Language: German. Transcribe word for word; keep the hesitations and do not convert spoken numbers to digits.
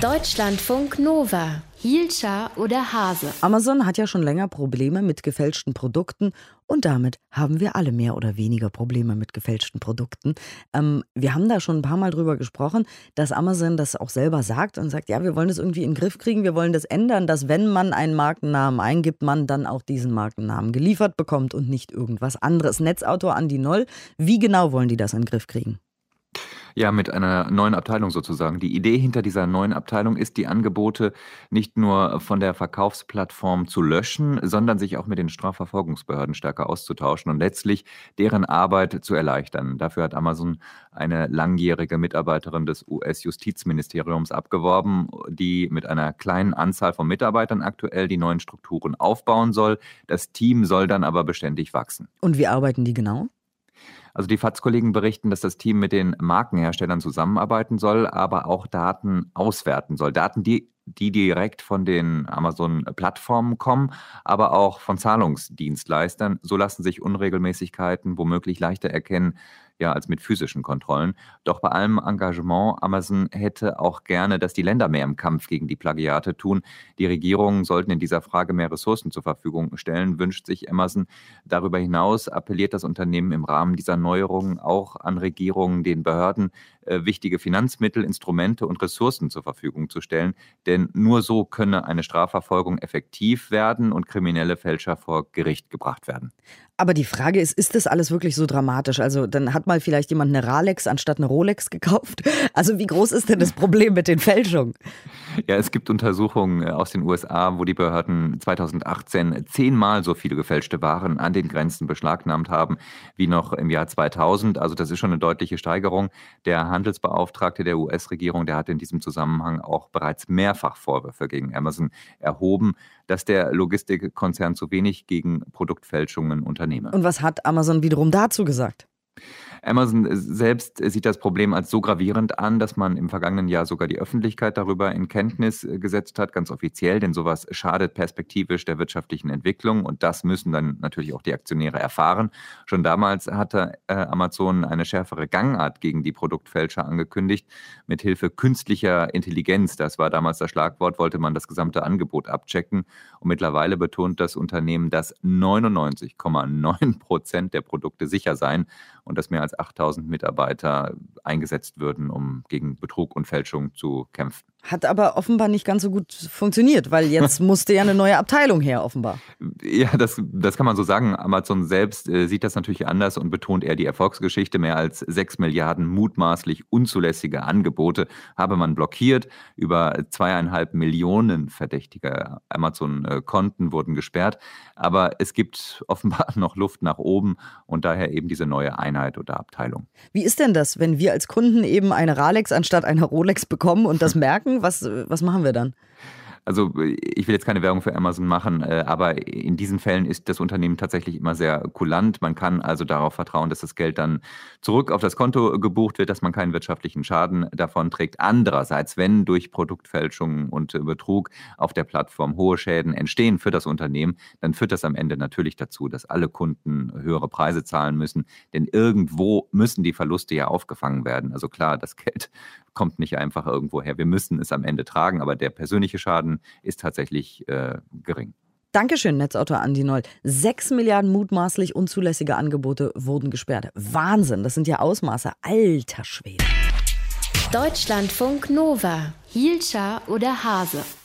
Deutschlandfunk Nova. Hielscher oder Hase? Amazon hat ja schon länger Probleme mit gefälschten Produkten und damit haben wir alle mehr oder weniger Probleme mit gefälschten Produkten. Ähm, wir haben da schon ein paar Mal drüber gesprochen, dass Amazon das auch selber sagt und sagt, ja, wir wollen das irgendwie in den Griff kriegen, wir wollen das ändern, dass wenn man einen Markennamen eingibt, man dann auch diesen Markennamen geliefert bekommt und nicht irgendwas anderes. Netzautor Andi Noll, wie genau wollen die das in den Griff kriegen? Ja, mit einer neuen Abteilung sozusagen. Die Idee hinter dieser neuen Abteilung ist, die Angebote nicht nur von der Verkaufsplattform zu löschen, sondern sich auch mit den Strafverfolgungsbehörden stärker auszutauschen und letztlich deren Arbeit zu erleichtern. Dafür hat Amazon eine langjährige Mitarbeiterin des U S-Justizministeriums abgeworben, die mit einer kleinen Anzahl von Mitarbeitern aktuell die neuen Strukturen aufbauen soll. Das Team soll dann aber beständig wachsen. Und wie arbeiten die genau? Also die F A Z Kollegen berichten, dass das Team mit den Markenherstellern zusammenarbeiten soll, aber auch Daten auswerten soll. Daten, die, die direkt von den Amazon-Plattformen kommen, aber auch von Zahlungsdienstleistern. So lassen sich Unregelmäßigkeiten womöglich leichter erkennen, ja, als mit physischen Kontrollen. Doch bei allem Engagement, Amazon hätte auch gerne, dass die Länder mehr im Kampf gegen die Plagiate tun. Die Regierungen sollten in dieser Frage mehr Ressourcen zur Verfügung stellen, wünscht sich Amazon. Darüber hinaus appelliert das Unternehmen im Rahmen dieser Neuerungen auch an Regierungen, den Behörden äh, wichtige Finanzmittel, Instrumente und Ressourcen zur Verfügung zu stellen. Denn nur so könne eine Strafverfolgung effektiv werden und kriminelle Fälscher vor Gericht gebracht werden. Aber die Frage ist, ist das alles wirklich so dramatisch? Also dann hat mal vielleicht jemand eine Ralex anstatt eine Rolex gekauft. Also wie groß ist denn das Problem mit den Fälschungen? Ja, es gibt Untersuchungen aus den U S A, wo die Behörden zweitausendachtzehn zehnmal so viele gefälschte Waren an den Grenzen beschlagnahmt haben wie noch im Jahr zweitausend. Also das ist schon eine deutliche Steigerung. Der Handelsbeauftragte der U S-Regierung, der hat in diesem Zusammenhang auch bereits mehrfach Vorwürfe gegen Amazon erhoben, dass der Logistikkonzern zu wenig gegen Produktfälschungen unternehme. Und was hat Amazon wiederum dazu gesagt? Amazon selbst sieht das Problem als so gravierend an, dass man im vergangenen Jahr sogar die Öffentlichkeit darüber in Kenntnis gesetzt hat, ganz offiziell, denn sowas schadet perspektivisch der wirtschaftlichen Entwicklung und das müssen dann natürlich auch die Aktionäre erfahren. Schon damals hatte äh, Amazon eine schärfere Gangart gegen die Produktfälscher angekündigt. Mithilfe künstlicher Intelligenz, das war damals das Schlagwort, wollte man das gesamte Angebot abchecken und mittlerweile betont das Unternehmen, dass neunundneunzig Komma neun Prozent der Produkte sicher seien und dass mehr als achttausend Mitarbeiter eingesetzt würden, um gegen Betrug und Fälschung zu kämpfen. Hat aber offenbar nicht ganz so gut funktioniert, weil jetzt musste ja eine neue Abteilung her, offenbar. Ja, das, das kann man so sagen. Amazon selbst äh, sieht das natürlich anders und betont eher die Erfolgsgeschichte. Mehr als sechs Milliarden mutmaßlich unzulässige Angebote habe man blockiert. Über zweieinhalb Millionen verdächtige Amazon-Konten wurden gesperrt. Aber es gibt offenbar noch Luft nach oben und daher eben diese neue Einheit oder Abteilung. Wie ist denn das, wenn wir als Kunden eben eine Ralex anstatt einer Rolex bekommen und das merken? Was, was machen wir dann? Also ich will jetzt keine Werbung für Amazon machen, aber in diesen Fällen ist das Unternehmen tatsächlich immer sehr kulant. Man kann also darauf vertrauen, dass das Geld dann zurück auf das Konto gebucht wird, dass man keinen wirtschaftlichen Schaden davon trägt. Andererseits, wenn durch Produktfälschung und Betrug auf der Plattform hohe Schäden entstehen für das Unternehmen, dann führt das am Ende natürlich dazu, dass alle Kunden höhere Preise zahlen müssen. Denn irgendwo müssen die Verluste ja aufgefangen werden. Also klar, das Geld kommt nicht einfach irgendwo her. Wir müssen es am Ende tragen, aber der persönliche Schaden ist tatsächlich äh, gering. Dankeschön, Netzautor Andi Noll. Sechs Milliarden mutmaßlich unzulässige Angebote wurden gesperrt. Wahnsinn, das sind ja Ausmaße. Alter Schwede. Deutschlandfunk Nova. Hielscher oder Hase?